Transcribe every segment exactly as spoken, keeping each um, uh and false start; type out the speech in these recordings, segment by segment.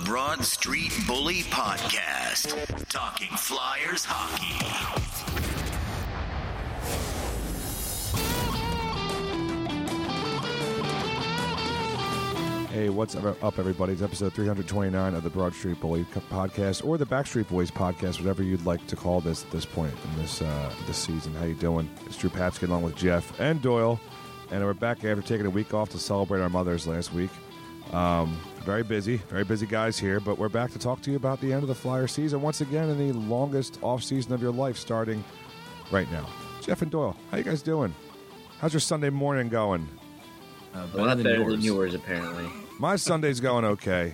Broad Street Bully Podcast, talking Flyers hockey. Hey, what's up, everybody? It's episode three twenty-nine of the Broad Street Bully Podcast, or the Backstreet Boys Podcast, whatever you'd like to call this at this point in this uh, this season. How you doing? It's Drew Patsky along with Jeff and Doyle, and we're back after taking a week off to celebrate our mothers last week. Um, very busy, very busy guys here, but we're back to talk to you about the end of the Flyer season once again, in the longest off season of your life, starting right now. Jeff and Doyle, how you guys doing? How's your Sunday morning going? Uh, better well, not better yours. than yours, apparently. My Sunday's going okay.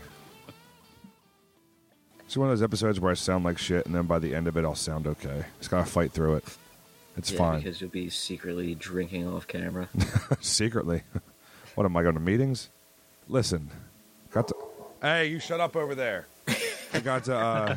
It's one of those episodes where I sound like shit, and then by the end of it, I'll sound okay. Just gotta fight through it. It's yeah, fine. Because you'll be secretly drinking off camera. Secretly? What, am I going to meetings? Listen, got to. Hey, you shut up over there. I got to. Uh,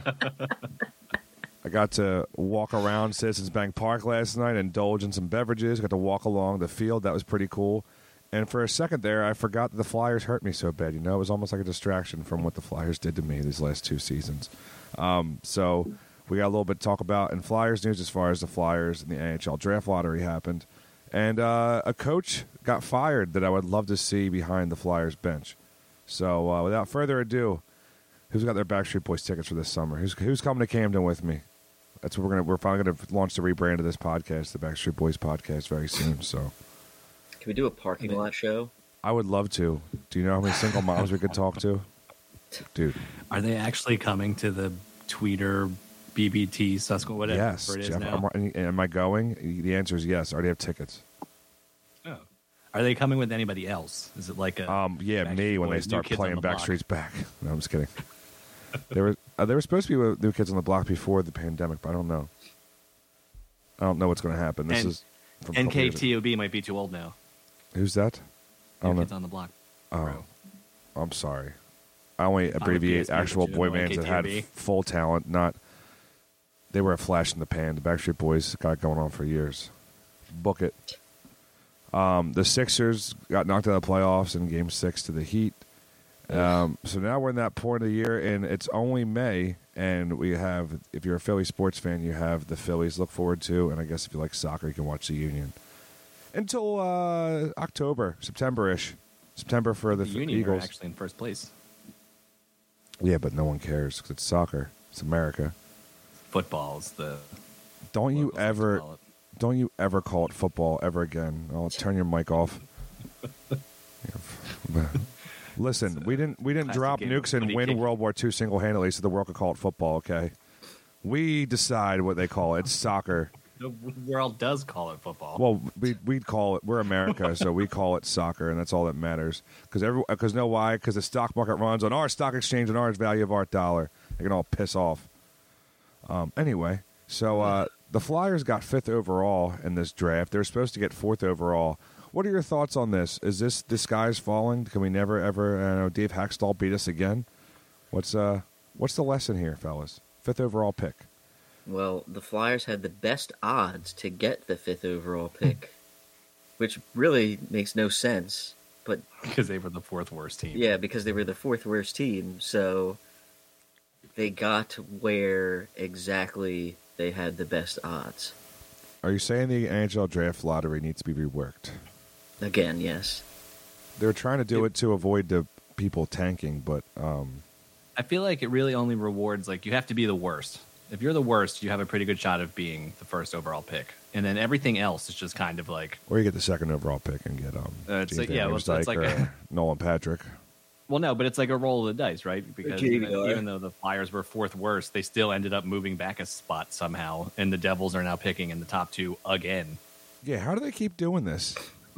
I got to walk around Citizens Bank Park last night, indulge in some beverages. Got to walk along the field. That was pretty cool. And for a second there, I forgot that the Flyers hurt me so bad. You know, it was almost like a distraction from what the Flyers did to me these last two seasons. Um, so we got a little bit to talk about in Flyers news as far as the Flyers and the N H L draft lottery happened. And uh, a coach got fired that I would love to see behind the Flyers bench. So uh, without further ado, who's got their Backstreet Boys tickets for this summer? Who's who's coming to Camden with me? That's what we're gonna. We're finally gonna launch the rebrand of this podcast, the Backstreet Boys Podcast, very soon. So. Can we do a parking lot show? I would love to. Do you know how many single moms we could talk to? Dude. Are they actually coming to the Tweeter, B B T, Susquehanna, whatever yes, it is Jeff, now? Am, am I going? The answer is yes. I already have tickets. Oh. Are they coming with anybody else? Is it like a... Um, yeah, Backstreet me when Boys, they start playing the Backstreet's Back. No, I'm just kidding. they were uh, they were supposed to be with New Kids on the Block before the pandemic, but I don't know. I don't know what's going to happen. This and, is from N K T O B might be too old now. Who's that? New Kids on the Block. Oh, Bro. I'm sorry. I only abbreviate actual boy bands that had full talent, not... They were a flash in the pan. The Backstreet Boys got it going on for years. Book it. Um, the Sixers got knocked out of the playoffs in Game Six to the Heat. Um, so now we're in that point of the year, and it's only May, and we have, if you're a Philly sports fan, you have the Phillies to look forward to, and I guess if you like soccer, you can watch the Union. Until uh, October, September-ish. September for the, the f- Union Eagles. Are actually in first place. Yeah, but no one cares because it's soccer. It's America. Football's the... Don't you ever... Call it. Don't you ever call it football ever again. I'll turn your mic off. Listen, we didn't we didn't drop nukes and win kick. World War Two single-handedly so the world could call it football, okay? We decide what they call it. It's soccer. The world does call it football. Well, we we call it, we're America, so we call it soccer, and that's all that matters. Because every because know why? Because the stock market runs on our stock exchange and our value of our dollar. They can all piss off. Um, anyway, so uh, the Flyers got fifth overall in this draft. They're supposed to get fourth overall. What are your thoughts on this? Is this the sky's falling? Can we never ever? I know Dave Haxtell beat us again. What's uh what's the lesson here, fellas? Fifth overall pick. Well, the Flyers had the best odds to get the fifth overall pick, which really makes no sense. But because they were the fourth worst team. Yeah, because they were the fourth worst team. So they got where exactly they had the best odds. Are you saying the N H L draft lottery needs to be reworked? Again, yes. They're trying to do it to avoid the people tanking, but um, I feel like it really only rewards, like, you have to be the worst. If you're the worst, you have a pretty good shot of being the first overall pick, and then everything else is just kind of like, or you get the second overall pick and get um, uh, it's like, yeah, well, it's, it's like a, Nolan Patrick. Well, no, but it's like a roll of the dice, right? Because even, even though the Flyers were fourth worst, they still ended up moving back a spot somehow, and the Devils are now picking in the top two again. Yeah, how do they keep doing this?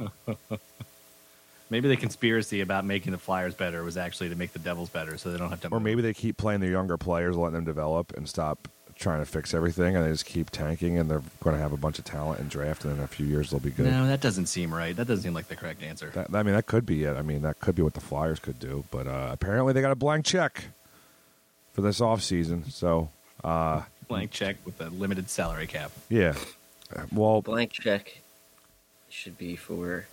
Maybe the conspiracy about making the Flyers better was actually to make the Devils better, so they don't have to. Or move. maybe they keep playing their younger players, letting them develop, and stop trying to fix everything, and they just keep tanking, and they're going to have a bunch of talent and draft, and in a few years they'll be good. No, that doesn't seem right. That doesn't seem like the correct answer. That, I mean, that could be it. I mean, that could be what the Flyers could do, but uh, apparently they got a blank check for this offseason, so... Uh, blank check with a limited salary cap. Yeah. Well, blank check should be for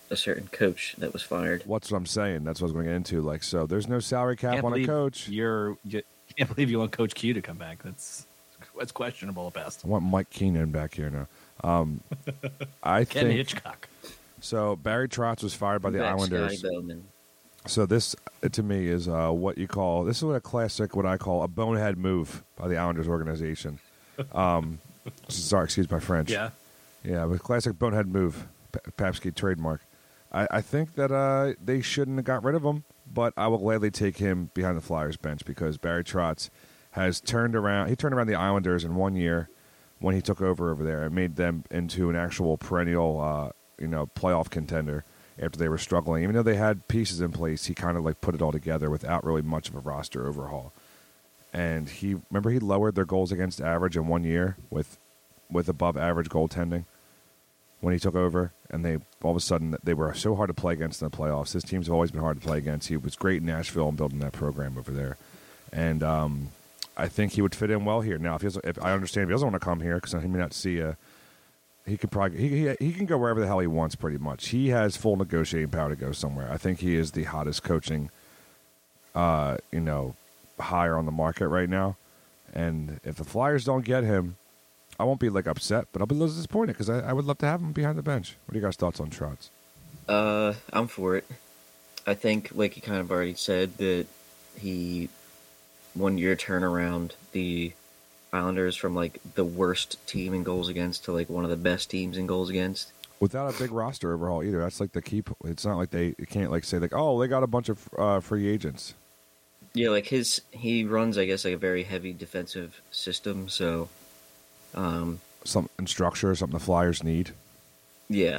a certain coach that was fired. What's what I'm saying? That's what I was going to get into. Like, so there's no salary cap on a coach. You're, you can't believe you want Coach Q to come back. That's that's questionable at best. I want Mike Keenan back here now. Um, I Ken think Hitchcock. So Barry Trotz was fired by the Back Islanders. Scotty Bowman. So this, to me, is uh, what you call this is what a classic, what I call a bonehead move by the Islanders organization. Um, sorry, excuse my French. Yeah, yeah, but classic bonehead move, P- Papsky trademark. I, I think that uh, they shouldn't have got rid of him, but I will gladly take him behind the Flyers bench because Barry Trotz has turned around. He turned around the Islanders in one year when he took over over there and made them into an actual perennial, uh, you know, playoff contender. After they were struggling, even though they had pieces in place, he kind of like put it all together without really much of a roster overhaul. And he remember he lowered their goals against average in one year with with above average goaltending when he took over, and they all of a sudden they were so hard to play against in the playoffs. His teams have always been hard to play against. He was great in Nashville and building that program over there, and um, I think he would fit in well here. Now, if, he doesn't, if I understand if he doesn't want to come here because he may not see a. He could probably he, he he can go wherever the hell he wants. Pretty much, he has full negotiating power to go somewhere. I think he is the hottest coaching, uh, you know, hire on the market right now. And if the Flyers don't get him, I won't be like upset, but I'll be a little disappointed because I, I would love to have him behind the bench. What are you guys' thoughts on Trotz? Uh, I'm for it. I think, like you kind of already said, that he one year turnaround the Islanders from like the worst team in goals against to like one of the best teams in goals against without a big roster overhaul either. That's like the key. It's not like they you can't like say like oh they got a bunch of uh, free agents. Yeah, like his he runs I guess like a very heavy defensive system. So, um, some structure, something the Flyers need. Yeah,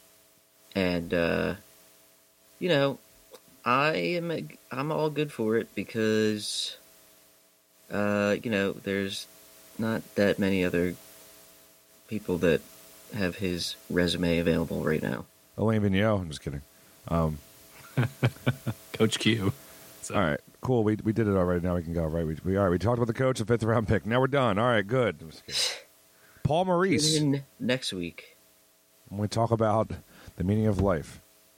and uh, you know, I am I'm all good for it because, uh, you know, there's not that many other people that have his resume available right now. Alain Vigneault. I'm just kidding. Um, Coach Q. So. All right, cool. We we did it already. Now we can go. Right. We, we all right. We talked about the coach, the fifth round pick. Now we're done. All right, good. Paul Maurice. Tune in next week. When we talk about the meaning of life.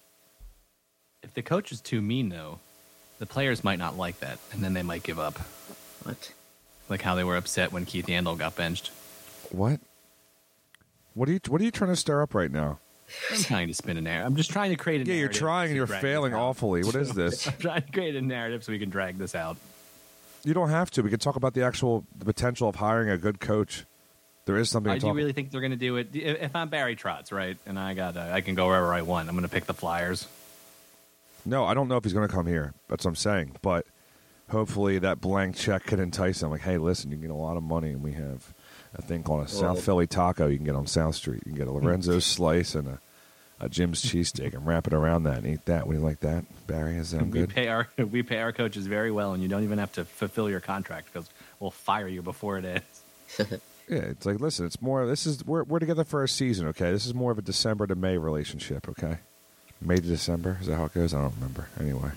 If the coach is too mean, though, the players might not like that, and then they might give up. What? Like how they were upset when Keith Yandle got benched. What? What are you What are you trying to stir up right now? I'm trying to spin a narrative. I'm just trying to create a yeah, narrative. Yeah, you're trying and you're failing awfully. What is this? I'm trying to create a narrative so we can drag this out. You don't have to. We can talk about the actual the potential of hiring a good coach. There is something I to do talk really think they're going to do it. If I'm Barry Trotz, right, and I got I can go wherever I want, I'm going to pick the Flyers. No, I don't know if he's going to come here. That's what I'm saying. But hopefully that blank check could entice him. Like, hey, listen, you can get a lot of money, and we have a thing called a well, South Philly taco you can get on South Street. You can get a Lorenzo's slice and a, a Jim's cheesesteak and wrap it around that and eat that. Would you like that, Barry? Is that we good? Pay our, we pay our coaches very well, and you don't even have to fulfill your contract because we'll fire you before it ends. Yeah, it's like, listen, it's more, this is, we're, we're together for a season, okay? This is more of a December to May relationship, okay? May to December? Is that how it goes? I don't remember. Anyway.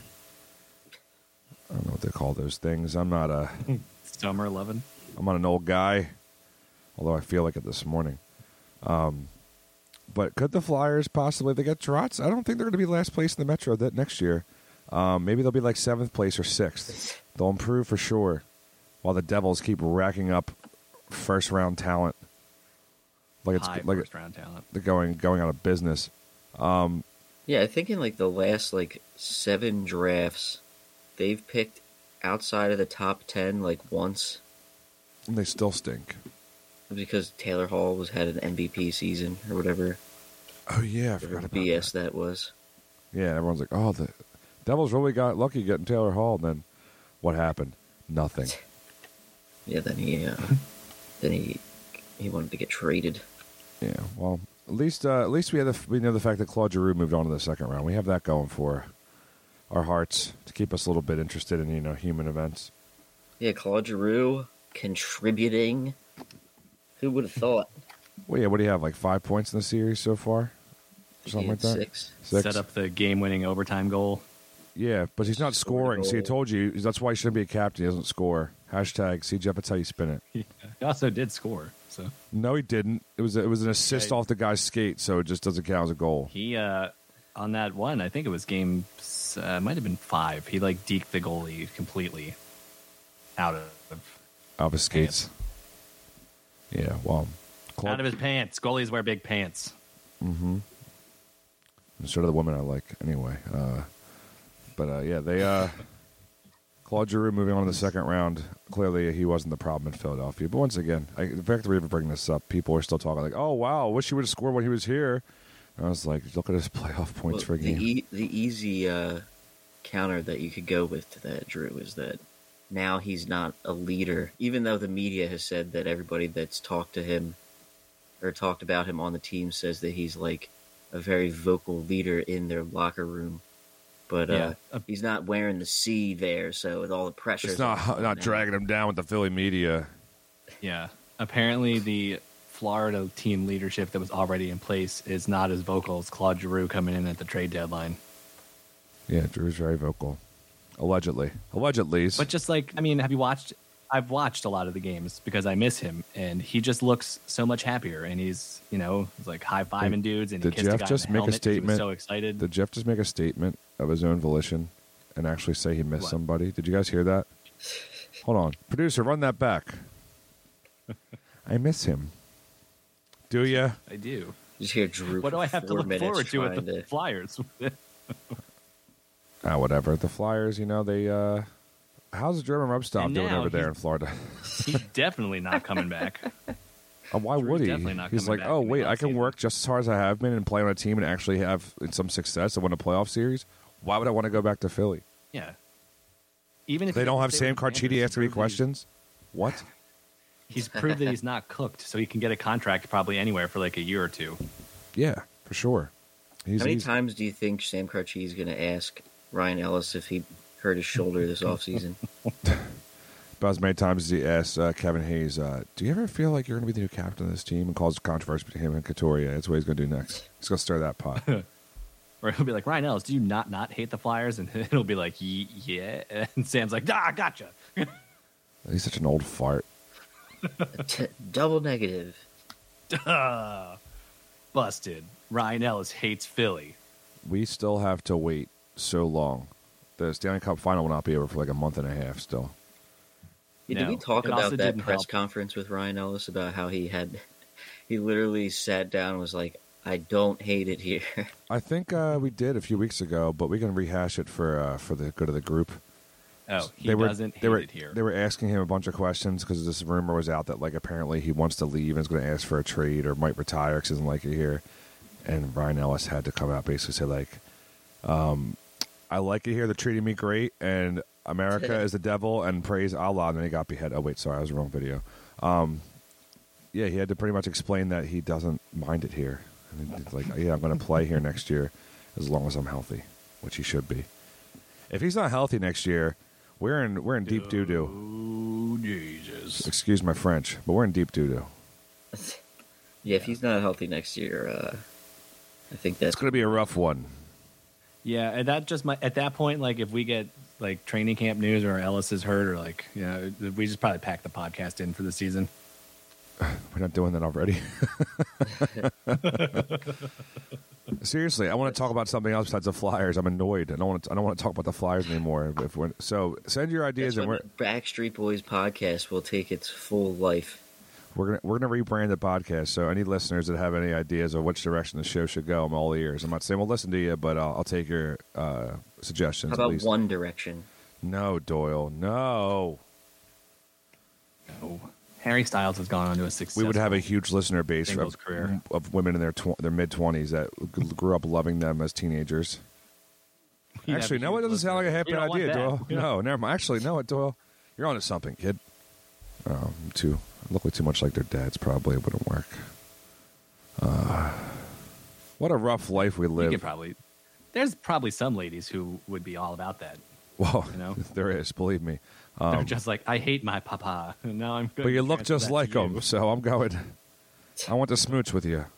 I don't know what they call those things. I'm not a... Summer loving? I'm not an old guy, although I feel like it this morning. Um, but could the Flyers possibly, if they get Trotz, I don't think they're going to be last place in the Metro that next year. Um, maybe they'll be like seventh place or sixth. They'll improve for sure, while the Devils keep racking up first round talent, like it's High like first round talent. They're going going out of business. Um, yeah, I think in like the last like seven drafts, they've picked outside of the top ten like once, and they still stink because Taylor Hall was had an M V P season or whatever. Oh yeah, I forgot about B S that. that was. Yeah, everyone's like, oh, the Devils really got lucky getting Taylor Hall. And then what happened? Nothing. Yeah, then he. Uh, Then he he wanted to get traded. Yeah, well, at least uh, at least we have the, we know the fact that Claude Giroux moved on to the second round. We have that going for our hearts to keep us a little bit interested in you know human events. Yeah, Claude Giroux contributing. Who would have thought? Well, yeah, what do you have? Like five points in the series so far, something like that. Six. Six. Set up the game-winning overtime goal. Yeah, but he's not scoring. See, I told you that's why he shouldn't be a captain. He doesn't score. Hashtag C J. That's how you spin it. Yeah. He also did score. So no, he didn't. It was a, it was an assist okay. off the guy's skate, so it just doesn't count as a goal. He uh, on that one. I think it was game, uh, it might have been five. He like deked the goalie completely out of out of his skates. Yeah, well, Claude, out of his pants. Goalies wear big pants. Mm-hmm. Sort of the women I like, anyway. Uh, but uh, yeah, they uh, Claude Giroux moving on to the second round. Clearly, he wasn't the problem in Philadelphia. But once again, I, the fact that we're even bringing this up, people are still talking like, "Oh wow, I wish he would have scored when he was here." And I was like, "Look at his playoff points well, for a game." The, e- the easy uh, counter that you could go with to that, Drew, is that now he's not a leader, even though the media has said that everybody that's talked to him or talked about him on the team says that he's like a very vocal leader in their locker room. But uh, Yeah. he's not wearing the C there, so with all the pressure, It's not not dragging him down with the Philly media. Yeah. Apparently, the Florida team leadership that was already in place is not as vocal as Claude Giroux coming in at the trade deadline. Yeah, Drew's very vocal. Allegedly. Allegedly. But just like, I mean, have you watched? I've watched a lot of the games because I miss him, and he just looks so much happier. And he's, you know, he's like high fiving dudes, and he Did kissed a Jeff guy just in the make a helmet 'cause he was statement? so excited. Did Jeff just make a statement of his own volition and actually say he missed What? somebody? Did you guys hear that? Hold on. Producer, run that back. I miss him. Do ya? I do. Just hear Drew. What do for I have to four look minutes forward to with trying the Flyers? Ah, whatever. The Flyers, you know, they, uh, how's the German rub stop And doing now over there he's- in Florida? He's definitely not coming back. Uh, why Drew's would he? definitely not He's coming like, back oh, in the wait, I can offseason." work just as hard as I have been and play on a team and actually have some success and win a playoff series. Why would I want to go back to Philly? Yeah. Even if They he don't doesn't have stay Sam with the Panthers, Carchidi he's asking me proved that he's- questions? What? He's proved that he's not cooked, so he can get a contract probably anywhere for like a year or two. Yeah, for sure. He's, How many he's- times do you think Sam Carchidi is going to ask Ryan Ellis if he hurt his shoulder this offseason? About as many times as he asked uh, Kevin Hayes, uh, do you ever feel like you're going to be the new captain of this team, and cause controversy between him and Katoria? That's what he's going to do next. He's going to stir that pot. Or he'll be like, Ryan Ellis, do you not not hate the Flyers? And it'll be like, "Ye- yeah. And Sam's like, ah, gotcha. He's such an old fart. T- double negative. Duh. Busted. Ryan Ellis hates Philly. We still have to wait so long. The Stanley Cup final will not be over for like a month and a half still. Yeah, did No, we talk it also about that didn't press help. conference with Ryan Ellis about how he had, he literally sat down and was like, I don't hate it here. I think uh, we did a few weeks ago, but we can rehash it for uh, for the good of the group. Oh, he they were, doesn't they hate were, it here. They were asking him a bunch of questions because this rumor was out that like apparently he wants to leave and is going to ask for a trade or might retire because he doesn't like it here. And Ryan Ellis had to come out basically say like, um, I like it here. They're treating me great, and America is the devil, and praise Allah. And then he got beheaded. Oh wait, sorry, I was the wrong video. Um, yeah, he had to pretty much explain that he doesn't mind it here. And he's like, yeah, I'm going to play here next year as long as I'm healthy, which he should be. If he's not healthy next year, we're in we're in deep doo doo. Oh, Jesus. Excuse my French, but we're in deep doo doo. Yeah, if he's not healthy next year, uh, I think that's It's going to be a rough one. Yeah, and that just might, at that point, like if we get like training camp news or Ellis is hurt or like, you know, we just probably pack the podcast in for the season. We're not doing that already. Seriously, I want to talk about something else besides the Flyers. I'm annoyed. I don't want to. I don't want to talk about the Flyers anymore. If we're, so send your ideas, That's and when we're the Backstreet Boys podcast will take its full life. we're gonna we're gonna rebrand the podcast. So any listeners that have any ideas of which direction the show should go, I'm all ears. I'm not saying we'll listen to you, but I'll, I'll take your uh, suggestions. How at about least. One Direction? No, Doyle. No. No. Harry Styles has gone on to a successful. We would have a huge listener base singles of, career. of women in their tw- their mid twenties that g- grew up loving them as teenagers. You'd have Actually, a no, it huge doesn't sound like a half listener. bad You don't idea, want Doyle. that. No, never mind. Actually, no, Doyle, you're onto something, kid. Um, too look like too much like their dads. Probably it wouldn't work. Uh, what a rough life we You live. could probably. There's probably some ladies who would be all about that. Well, you know? there is. Believe me. They're Um, just like, I hate my papa. Now I'm. but you look just like them. them, so I'm going. I want to smooch with you.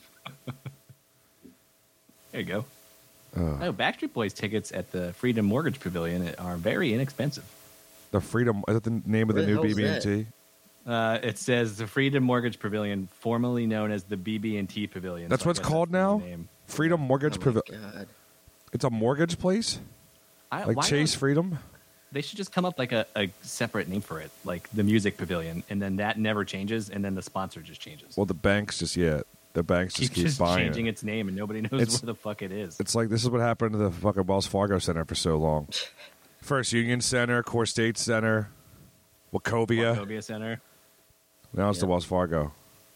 There you go. Uh, Oh, Backstreet Boys tickets at the Freedom Mortgage Pavilion are very inexpensive. the Freedom. Is that the name of the Where the new hell's B B and T? Uh, it says the Freedom Mortgage Pavilion, formerly known as the B B and T Pavilion. That's So I what it's guess called the new now? name. Freedom Mortgage Oh my Pavilion. God. It's a mortgage place? I, Like why Chase don't- Freedom? They should just come up like a, a separate name for it, like the Music Pavilion, and then that never changes, and then the sponsor just changes. Well, the banks just, yeah, the banks just Keep keep just buying changing it. its name, and nobody knows It's- where the fuck it is. It's like this is what happened to the fucking Wells Fargo Center for so long. First Union Center, Core State Center, Wachovia. Wachovia Center, Now it's the Yeah. Wells Fargo.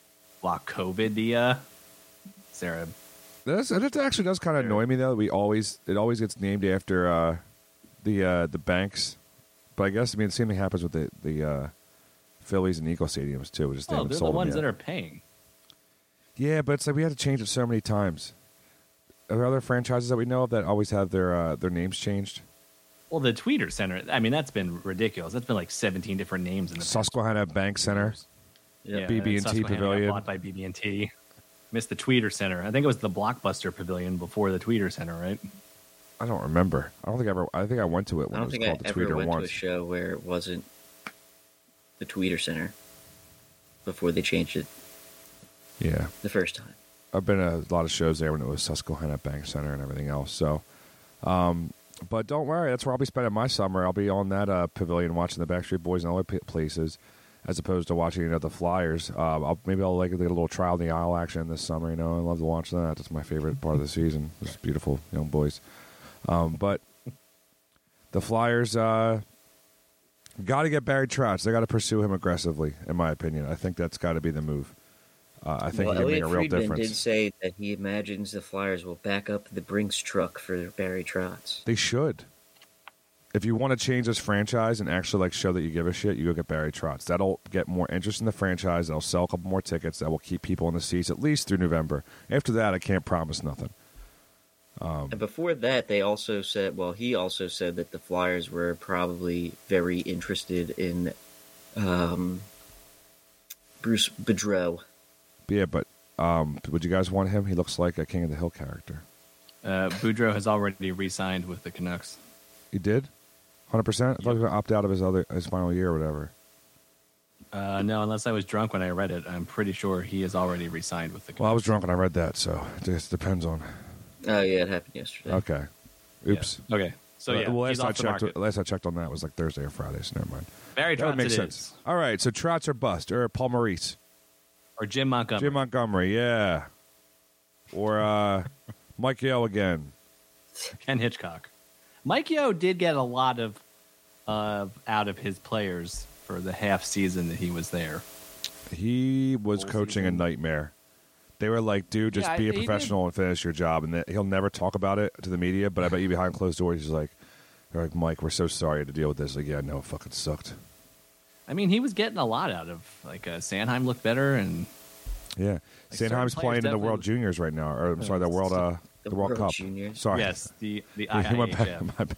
Wachovia, Sarah. That's, and it actually does kind of annoy me though. We always it always gets named after uh, the uh, the banks, but I guess I mean the same thing happens with the the uh, Phillies and Eagle stadiums too. We just they Oh, haven't they're the sold them ones yet. that are paying. Yeah, but it's like we had to change it so many times. Are there other franchises that we know of that always have their uh, their names changed? Well, the Tweeter Center. I mean, that's been ridiculous. That's been like seventeen different names in the past Susquehanna Bank Center. Yeah. B B and T Susquehanna got Pavilion. bought by B B and T. Missed the Tweeter Center. I think it was the Blockbuster Pavilion before the Tweeter Center, right? I don't remember. I don't think I ever. I think I went to it I when it don't was think I called the ever Tweeter went to a once. show where it wasn't the Tweeter Center before they changed it Yeah, the first time. I've been at a lot of shows there when it was Susquehanna Bank Center and everything else. So, um, but don't worry, that's where I'll be spending my summer. I'll be on that uh, pavilion watching the Backstreet Boys and other p- places, as opposed to watching you know, the Flyers. Um, I'll, maybe I'll like get a little trial in the aisle action this summer. You know, I love to watch that. That's my favorite part of the season. It's beautiful young boys. Um, but the Flyers uh, got to get Barry Trotz. They got to pursue him aggressively, in my opinion. I think that's got to be the move. Uh, I think well, he can make Elliot a real Friedman difference. did say that he imagines the Flyers will back up the Brinks truck for Barry Trotz. They should. If you want to change this franchise and actually like show that you give a shit, you go get Barry Trotz. That'll get more interest in the franchise. That'll sell a couple more tickets. That will keep people in the seats at least through November. After that, I can't promise nothing. Um, And before that, they also said, well, he also said that the Flyers were probably very interested in um, Bruce Boudreau. yeah, but um, would you guys want him? He looks like a King of the Hill character. Uh, Boudreaux has already re-signed with the Canucks. He did, one hundred percent. I thought he was going to opt out of his other his final year or whatever. Uh, no, unless I was drunk when I read it, I'm pretty sure he is already re-signed with the Canucks. Well, I was drunk when I read that, so it just depends on. Oh, yeah, it happened yesterday. Okay, oops. Yeah. Okay, so yeah, Uh, well, he's last I off the checked, market. last I checked on that was like Thursday or Friday, so never mind. Barry That would Trotz make it sense. is. All right, so Trotz or bust, or Paul Maurice, Or Jim Montgomery. Jim Montgomery, yeah, or uh, Mike Yeo again. Ken Hitchcock. Mike Yeo did get a lot of uh, out of his players for the half season that he was there. He was Full coaching season. a nightmare. They were like, dude, just Yeah, be a he did. professional and finish your job. And that he'll never talk about it to the media, but I bet you behind closed doors, he's like, they're like, Mike, we're so sorry to deal with this. Like, yeah, no, it fucking sucked. I mean, he was getting a lot out of like uh, Sanheim looked better, and Yeah. Like, Sanheim's certain playing in the players World definitely- Juniors right now. Or, I'm sorry, the World, uh, the, The World, World Cup. Juniors. Sorry. yes, the the Yeah, my I I H bad. F. My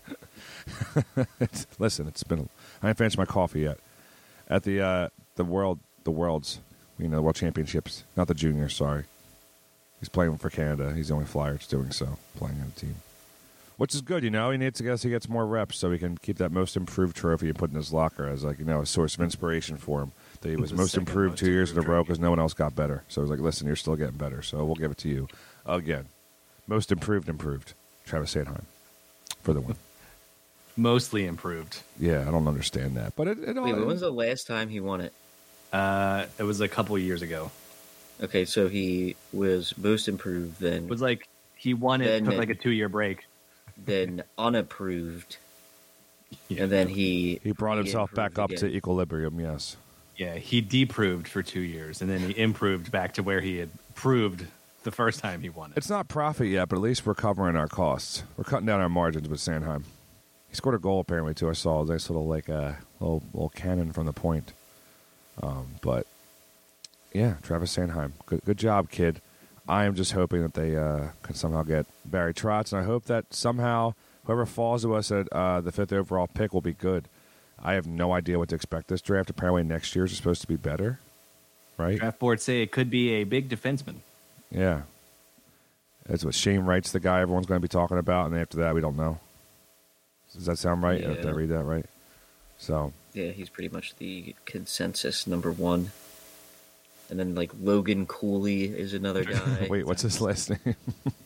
bad. It's- Listen, it's been. I haven't finished my coffee yet. At the uh, the world, the worlds, you know, the World Championships, not the juniors. Sorry, he's playing for Canada. He's the only flyer that's doing so, playing on the team, which is good. You know, he needs to guess he gets more reps so he can keep that most improved trophy and put in his locker as like you know a source of inspiration for him. That he was The most second improved most two years in a improved row trophy. because no one else got better. So I was like, listen, you're still getting better. So we'll give it to you again. Most improved, improved. Travis Sanheim for the win. Mostly improved. Yeah, I don't understand that, but it, it all. Wait, when was the last time he won it? Uh, it was a couple years ago. Okay, so he was most improved, then It was like he won it, Then- took like a two year break. then unapproved, Yeah. and then he He brought himself back up improved to again. equilibrium. Yes. Yeah, he deproved for two years, and then he improved back to where he had proved the first time he won it. It's not profit yet, but at least we're covering our costs. We're cutting down our margins with Sanheim. He scored a goal apparently too. I saw a nice little like a little little cannon from the point. Um, but yeah, Travis Sanheim, good good job, kid. I am just hoping that they uh, can somehow get Barry Trotz, and I hope that somehow whoever falls to us at uh, the fifth overall pick will be good. I have no idea what to expect this draft. Apparently, next year's is supposed to be better, right? Draft boards say it could be a big defenseman. Yeah. That's what Shane Wright's the guy everyone's going to be talking about, and after that, we don't know. Does that sound right? Yeah. Did I read that right? So, Yeah, he's pretty much the consensus number one And then like Logan Cooley is another guy. Wait, what's his last name?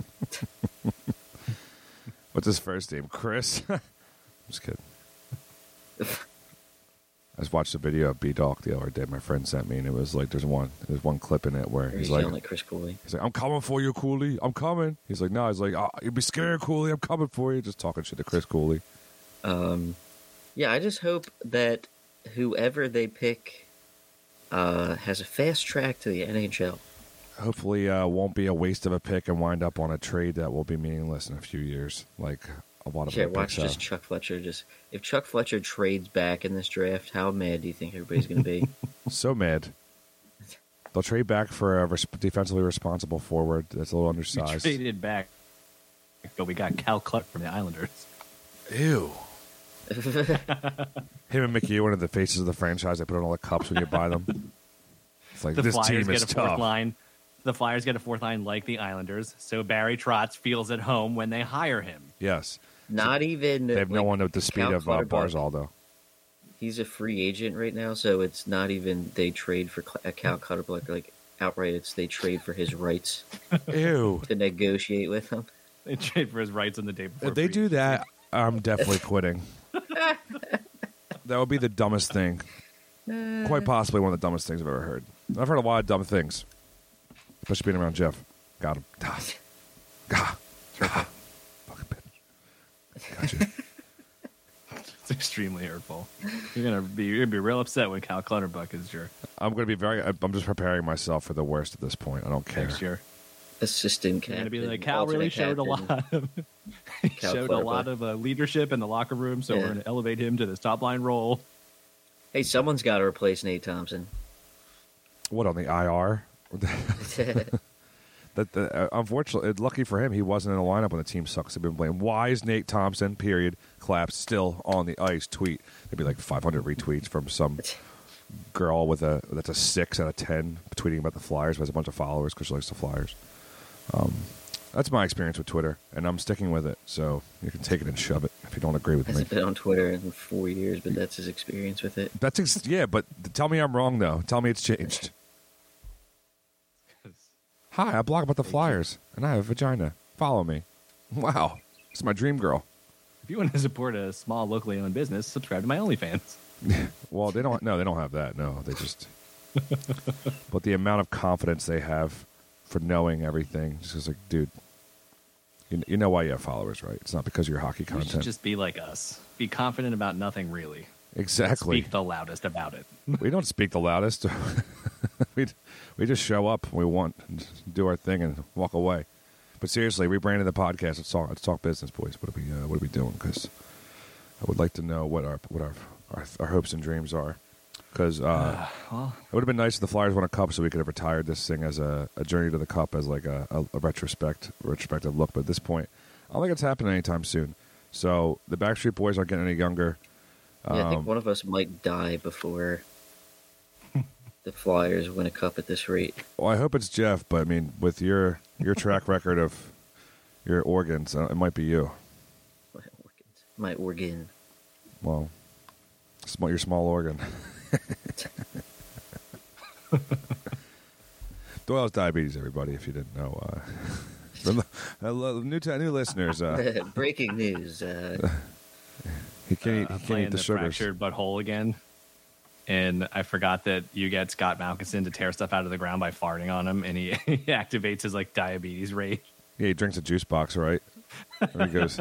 What's his first name? Chris? I'm just kidding. I just watched a video of B-Dog the other day. My friend sent me, and it was like there's one there's one clip in it where he's, he's like, like, like Chris Cooley. He's like, I'm coming for you, Cooley. I'm coming. He's like, no. He's like, oh, you'd be scared, Cooley. I'm coming for you. Just talking shit to Chris Cooley. Um, yeah, I just hope that whoever they pick uh, has a fast track to the N H L. Hopefully, uh, won't be a waste of a pick and wind up on a trade that will be meaningless in a few years. Like a lot of yeah, other watch picks just have. Chuck Fletcher. Just if Chuck Fletcher trades back in this draft, how mad do you think everybody's going to be? So mad. They'll trade back for a res- defensively responsible forward that's a little We undersized. traded back, but we got Cal Cluck from the Islanders. Ew. Him and McEwen are the faces of the franchise. They put on all the cups when you buy them. It's like, The this Flyers team get is a fourth tough. line. The Flyers get a fourth line like the Islanders, so Barry Trotz feels at home when they hire him. Yes. Not even. They have no like, one at the speed Cal of uh, Clutterbuck. Barzal, though. He's a free agent right now, so it's not even they trade for Cl- Cal Clutterbuck like outright. It's they trade for his rights Ew. to negotiate with him. They trade for his rights on the day before. If they do that, I'm definitely quitting. That would be the dumbest thing. Quite possibly one of the dumbest things I've ever heard. I've heard a lot of dumb things, especially being around Jeff. Got him. Gah. Gah. Gah. Fucking bitch. Gotcha. It's extremely hurtful. You're gonna be you're gonna be real upset when Cal Clutterbuck is your I'm going to be very. I'm just preparing myself for the worst at this point. I don't care. next year. Assistant You're captain. gonna be like Cal really alternate showed a captain. lot. Of, he Cal showed a Clutterbuck. lot of uh, leadership in the locker room, so Yeah. we're gonna elevate him to this top line role. Hey, someone's got to replace Nate Thompson. What, on the I R? That the, uh, unfortunately, lucky for him, he wasn't in the lineup when the team sucks. They've been playing. Why is Nate Thompson? Period. Claps still on the ice. Tweet. There'd be like five hundred retweets from some girl with a that's a six out of ten tweeting about the Flyers. Who has a bunch of followers because she likes the Flyers. Um, that's my experience with Twitter, and I'm sticking with it. So you can take it and shove it if you don't agree with me. Hasn't been on Twitter in four years, but that's his experience with it. That's ex- yeah, but tell me I'm wrong though. Tell me it's changed. Hi, I blog about the Flyers, and I have a vagina. Follow me. Wow, it's my dream girl. If you want to support a small locally owned business, subscribe to my OnlyFans. Well, they don't. No, they don't have that. No, they just. But the amount of confidence they have for knowing everything, just is like, dude, you, you know why you have followers, right? It's not because of your hockey You should content. just be like us. Be confident about nothing, really. Exactly. Speak the loudest about it. We don't speak the loudest. we we just show up when we want, and just do our thing, and walk away. But seriously, rebranding the podcast. Let's talk. Let's talk business, boys. What are we? Uh, what are we doing? Because I would like to know what our what our our, our hopes and dreams are. Because uh, Well, it would have been nice if the Flyers won a cup, so we could have retired this thing as a, a journey to the cup, as like a, a, a retrospect retrospective look. But at this point, I don't think it's happening anytime soon. So the Backstreet Boys aren't getting any younger. Yeah, I Um, think one of us might die before the Flyers win a cup at this rate. Well, I hope it's Jeff, but I mean, with your your track record of your organs, uh, it might be you. My organs. My organ. Well, small, your small organ. Doyle's diabetes, everybody. If you didn't know, uh, for the- uh, new t- new listeners, uh, Breaking news. Uh, he can't eat, uh, he can't playing eat the the sugars. fractured butthole again. And I forgot that you get Scott Malkinson to tear stuff out of the ground by farting on him, and he, he activates his like diabetes rage. Yeah, he drinks a juice box, right? There he goes. Uh,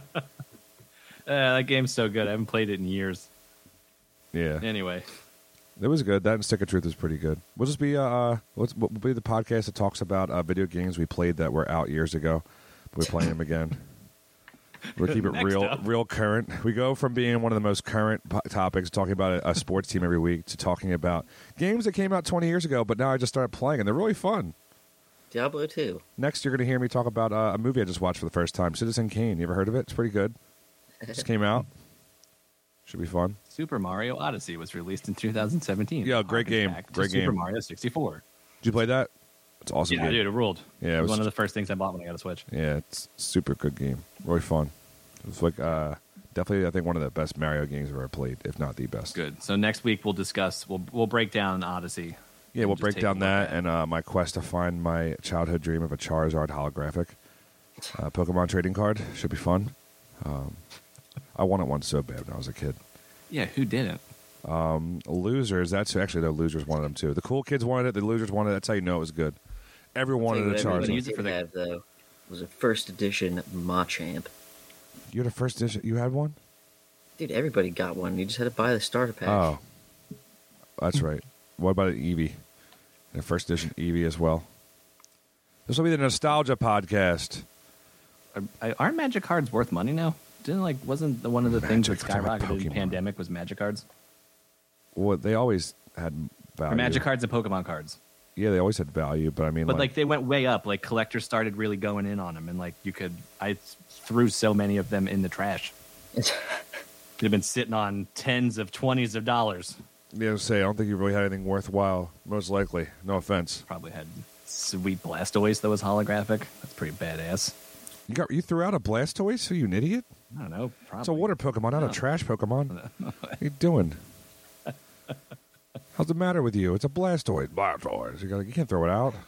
that game's so good. I haven't played it in years. Yeah, Anyway, it was good. That and Stick of Truth was pretty good. We'll just be uh, let's we'll be the podcast that talks about uh, video games we played that were out years ago. But we're playing them again. We'll keep it Next real, up. real current. We go from being one of the most current po- topics, talking about a, a sports team every week, to talking about games that came out twenty years ago, but now I just started playing, and they're really fun. Diablo two. Next, you're going to hear me talk about uh, a movie I just watched for the first time, Citizen Kane. You ever heard of it? It's pretty good. Just came out. Should be fun. Super Mario Odyssey was released in two thousand seventeen. Yeah, great Harkens game. back to Great Super game. Mario sixty-four. Did you play that? It's awesome. Yeah, game. dude, it ruled. Yeah, it it was was- one of the first things I bought when I got a Switch. Yeah, it's a super good game. Really fun. It was like uh, definitely, I think, one of the best Mario games I've ever played, if not the best. Good. So next week we'll discuss. We'll we'll break down Odyssey Yeah, we'll just break take down a look that at. and uh, my quest to find my childhood dream of a Charizard holographic uh, Pokemon trading card. Should be fun. Um, I wanted one so bad when I was a kid. Yeah, who didn't? Um, losers, that's actually the losers wanted them too. The cool kids wanted it, the losers wanted it. That's how you know it was good. Everyone wanted a Everybody Charizard. use it for did the- have, though, was a first edition Machamp. You had a first edition? You had one? Dude, everybody got one. You just had to buy the starter pack. Oh, that's right. What about an Eevee? The first edition Eevee as well. This will be the nostalgia podcast. Are, aren't magic cards worth money now? Didn't like wasn't the, one of the things that Magic, we're talking about skyrocketed in Pokemon. pandemic was magic cards? Well, they always had value. Or magic cards and Pokemon cards. Yeah, they always had value, but I mean, But like, like they went way up. Like collectors started really going in on them, and like you could, I threw so many of them in the trash. They've been sitting on tens of twenties of dollars. you know, say I don't think you really had anything worthwhile. Most likely, no offense. Probably had sweet Blastoise that was holographic. That's pretty badass. You got you threw out a Blastoise? Are you an idiot? I don't know. Probably. It's a water Pokemon, not No. a trash Pokemon. What are you doing? How's the matter with you? It's a Blastoise. Blastoise. You, gotta, you can't throw it out.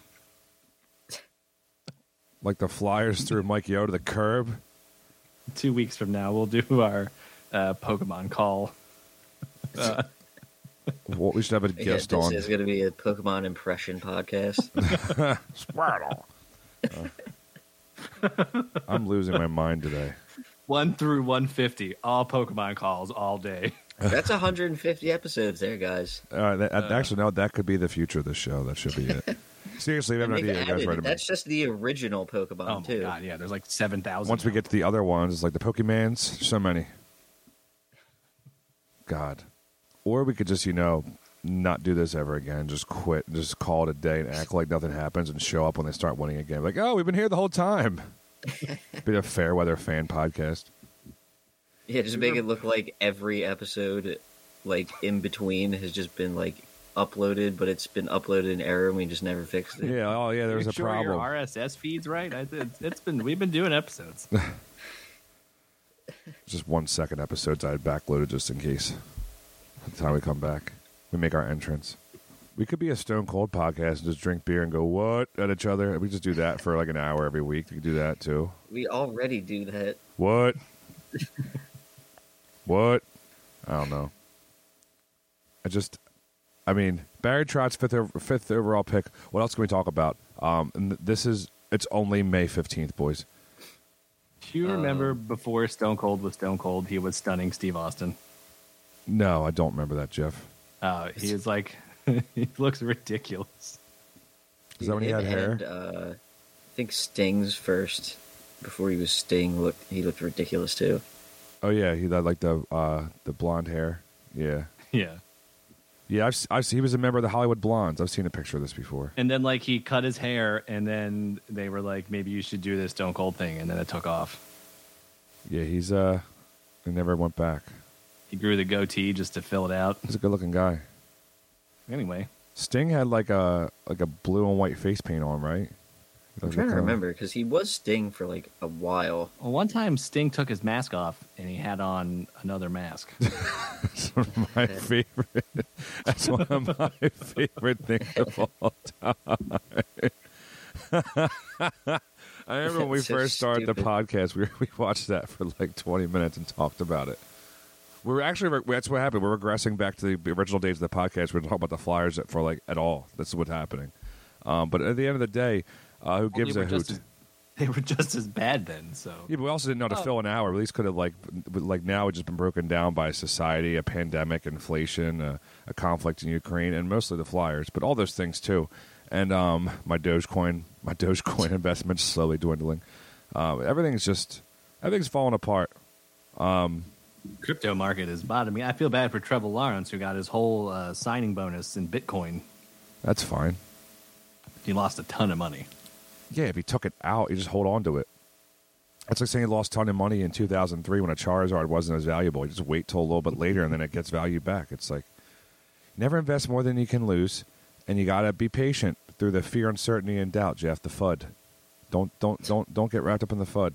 Like the Flyers threw Mikey O to the curb. Two weeks from now, we'll do our uh, Pokemon call. Uh, Well, we should have a Yeah, guest this on. is going to be a Pokemon impression podcast. Squirtle. Uh, I'm losing my mind today. one through one fifty, all Pokemon calls all day. That's one hundred fifty episodes there, guys. All right, that, actually, no, that could be the future of the show. That should be it. Seriously, we have And an they've idea. You guys added- write them. that's just the original Pokemon, Oh my too. god, yeah, there's like seven thousand. Once we get to the other ones, like the Pokemans, so many. God. Or we could just, you know, not do this ever again. Just quit and just call it a day and act like nothing happens and show up when they start winning again. Like, oh, we've been here the whole time. Be a fair weather fan podcast. Yeah, just make it look like every episode, like, in between has just been, like, uploaded, but it's been uploaded in error and we just never fixed it. Yeah, oh, yeah, there was a sure Your problem. R S S feeds right? I, it's, it's been we've been doing episodes. Just one second episodes I had backloaded just in case. By the time we come back, we make our entrance. We could be a Stone Cold podcast and just drink beer and go, what, at each other. We just do that for like an hour every week. We could do that too. We already do that. What? What? I don't know. I just, I mean, Barry Trout's fifth over, fifth overall pick. What else can we talk about? Um, and this is, it's only May fifteenth, boys. Do you remember before Stone Cold was Stone Cold, he was stunning Steve Austin? No, I don't remember that, Jeff. Uh, he is like, he looks ridiculous. Is that when he Him had hair? and, uh, I think Sting's first. Before he was Sting, looked he looked ridiculous, too. Oh, yeah, he had like the uh, the blonde hair. Yeah. Yeah. Yeah, I've, I've he was a member of the Hollywood Blondes. I've seen a picture of this before. And then like he cut his hair, and then they were like, maybe you should do this Stone Cold thing, and then it took off. Yeah, he's uh, he never went back. He grew the goatee just to fill it out. He's a good-looking guy. Anyway, Sting had like a like a blue and white face paint on, right? I'm trying to remember, because he was Sting for, like, a while. well, one time Sting took his mask off, and he had on another mask. That's one of my favorite. That's one of my favorite things of all time. I remember when we That's so first started the stupid. podcast, we we watched that for like twenty minutes and talked about it. We were actually that's what happened. We're regressing back to the original days of the podcast. We were talking about the Flyers for like at all. That's what's happening. Um, but at the end of the day, uh, who gives Well, a they were hoot? just as- they were just as bad then. So Yeah, but we also didn't know how to Oh. fill an hour. At least could have like, like now it's just been broken down by society, a pandemic, inflation, a, a conflict in Ukraine, and mostly the Flyers, but all those things too. And um, my Dogecoin, my Dogecoin investments slowly dwindling. Uh, everything's just, everything's falling apart. crypto market is bottoming. I feel bad for Trevor Lawrence, who got his whole uh, signing bonus in Bitcoin. That's fine. He lost a ton of money. Yeah, if he took it out, you just hold on to it. That's like saying he lost a ton of money in two thousand three when a Charizard wasn't as valuable. You just wait till a little bit later, and then it gets value back. It's like, never invest more than you can lose, and you got to be patient through the fear, uncertainty, and doubt, Jeff, the F U D. Don't, don't, don't, don't get wrapped up in the F U D.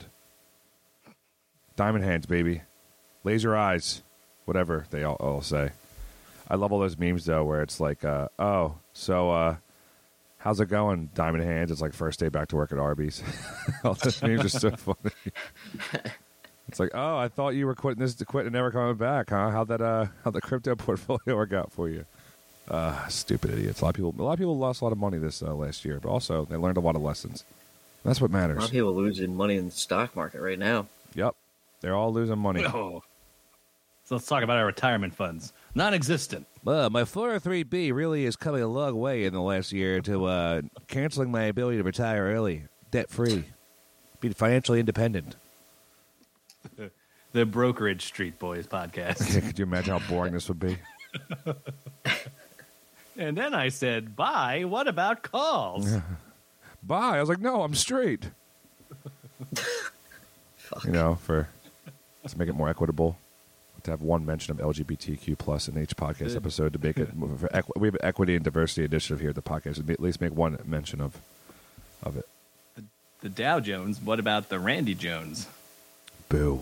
Diamond hands, baby. Laser eyes. Whatever they all, all say. I love all those memes though, where it's like, uh, oh, so uh, how's it going, Diamond Hands? It's like first day back to work at Arby's. All those memes are so funny. It's like, oh, I thought you were quitting this to quit and never coming back, huh? How'd that uh, how'd the crypto portfolio work out for you? Uh, stupid idiots. A lot of people, a lot of people lost a lot of money this uh, last year, but also they learned a lot of lessons. That's what matters. A lot of people losing money in the stock market right now. Yep, they're all losing money. Oh. So let's talk about our retirement funds. Non-existent. Well, my four oh three B really is coming a long way in the last year to uh, canceling my ability to retire early, debt-free, be financially independent. The Brokerage Street Boys podcast. Yeah, could you imagine how boring this would be? And then I said, bye, what about calls? Bye. I was like, no, I'm straight. You know, for to make it more equitable, to have one mention of L G B T Q plus in each podcast episode to make it. For equ- we have an equity and diversity initiative here at the podcast. At least make one mention of of it. The, the Dow Jones. What about the Randy Jones? Boo.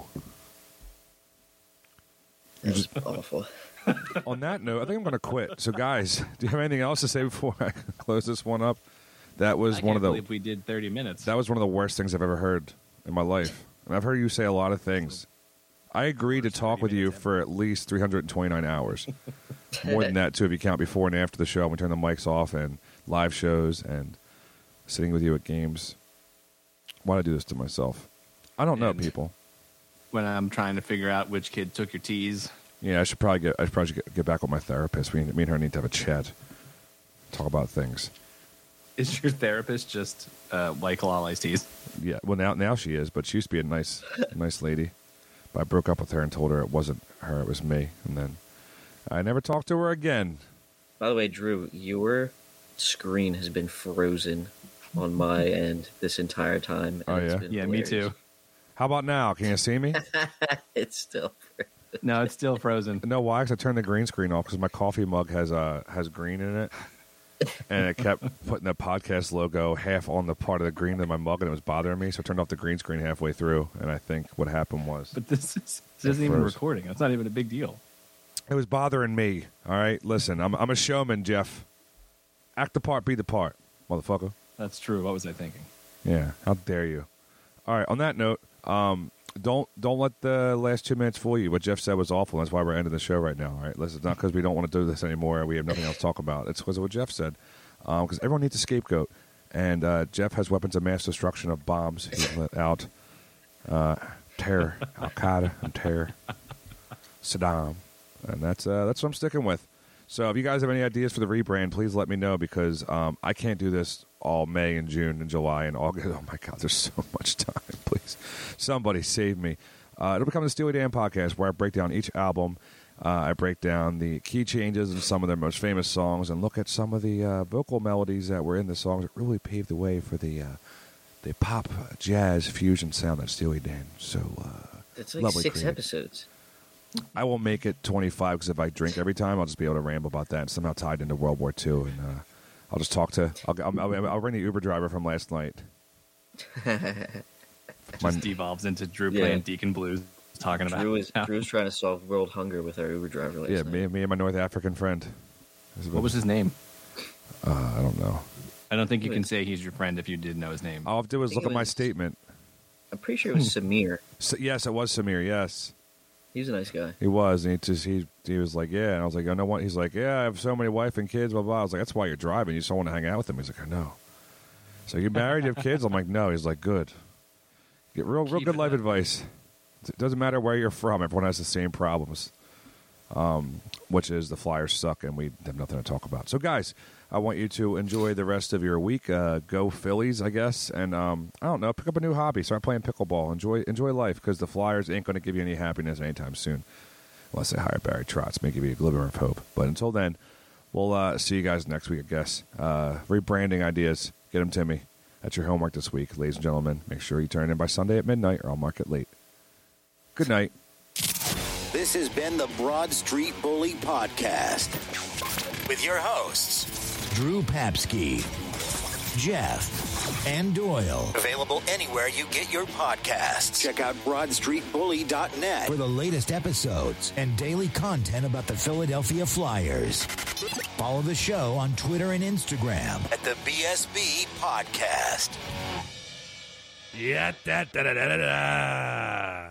That's awful. On that note, I think I'm going to quit. So, guys, do you have anything else to say before I close this one up? That was I one can't of the. believe we did thirty minutes. That was one of the worst things I've ever heard in my life. And I've heard you say a lot of things. I agreed to talk with you for at least three hundred twenty-nine hours. More than that, too, if you count before and after the show. We turn the mics off and live shows and sitting with you at games. Why did I do this to myself? I don't know, And people. When I'm trying to figure out which kid took your teas. Yeah, I should probably get. I should probably get, get back with my therapist. We, me and her need to have a chat, talk about things. Is your therapist just uh, White Claw iced teas? Yeah, well now now she is, but she used to be a nice nice lady. But I broke up with her and told her it wasn't her, it was me, and then I never talked to her again. By the way, Drew, your screen has been frozen on my end this entire time. Oh, it's yeah? been Yeah, me hilarious. too. How about now? Can you see me? It's still frozen. No, it's still frozen. No, why? Because I turned the green screen off because my coffee mug has uh has green in it, and it kept putting the podcast logo half on the part of the green of my mug, and it was bothering me. So I turned off the green screen halfway through, and I think what happened was But this, is, this isn't even froze. recording. It's not even a big deal. it was bothering me. All right, listen, I'm I'm a showman, Jeff. Act the part, be the part, motherfucker. That's true. What was I thinking? Yeah, how dare you? All right, on that note, um, don't don't let the last two minutes fool you. What Jeff said was awful. That's why we're ending the show right now. All right, listen, it's not because we don't want to do this anymore. We have nothing else to talk about. It's because of what Jeff said. Because um, everyone needs a scapegoat, and uh, Jeff has weapons of mass destruction of bombs he's let out. Uh, terror, Al Qaeda, and terror, Saddam, and that's uh, that's what I'm sticking with. So if you guys have any ideas for the rebrand, please let me know because um, I can't do this all May and June and July and August. Oh, my God, there's so much time. Please, somebody save me. Uh, it'll become the Steely Dan podcast where I break down each album. Uh, I break down the key changes in some of their most famous songs and look at some of the uh, vocal melodies that were in the songs that really paved the way for the, uh, the pop, jazz, fusion sound that Steely Dan so uh, It's like lovely six created. episodes. I won't make it twenty-five because if I drink every time, I'll just be able to ramble about that and somehow tied into World War Two. And uh, I'll just talk to. I'll, I'll, I'll, I'll ring the Uber driver from last night. My- Just devolves into Drew Yeah. playing Deacon Blues, talking about Drew is how- Drew's trying to solve world hunger with our Uber driver last yeah, night. me, me and my North African friend. What was his name? Uh, I don't know. I don't think you can say he's your friend if you did know his name. All I have to do is think look it at my was- statement. I'm pretty sure it was Samir. So, yes, it was Samir. Yes, He's a nice guy. he was. And he just he he was like, yeah. And I was like, you know what? He's like, yeah, I have so many wife and kids. Blah blah. I was like, that's why you're driving. You just don't want to hang out with them. He's like, I know. So you married? You have kids? I'm like, no. He's like, good. Get real, real Keep good it life up. advice. It doesn't matter where you're from. Everyone has the same problems, um, which is the Flyers suck, and we have nothing to talk about. So, guys, I want you to enjoy the rest of your week. Uh, go Phillies, I guess, and um, I don't know. Pick up a new hobby. Start playing pickleball. Enjoy, enjoy life, because the Flyers ain't going to give you any happiness anytime soon, unless they hire Barry Trotz. May give you a glimmer of hope. But until then, we'll uh, see you guys next week. I guess uh, rebranding ideas. Get them to me. That's your homework this week, ladies and gentlemen. Make sure you turn in by Sunday at midnight, or I'll mark it late. Good night. This has been the Broad Street Bully Podcast with your hosts, Drew Papsky, Jeff, and Doyle. Available anywhere you get your podcasts. Check out broad street bully dot net for the latest episodes and daily content about the Philadelphia Flyers. Follow the show on Twitter and Instagram at the B S B Podcast. Yeah, da da da da da.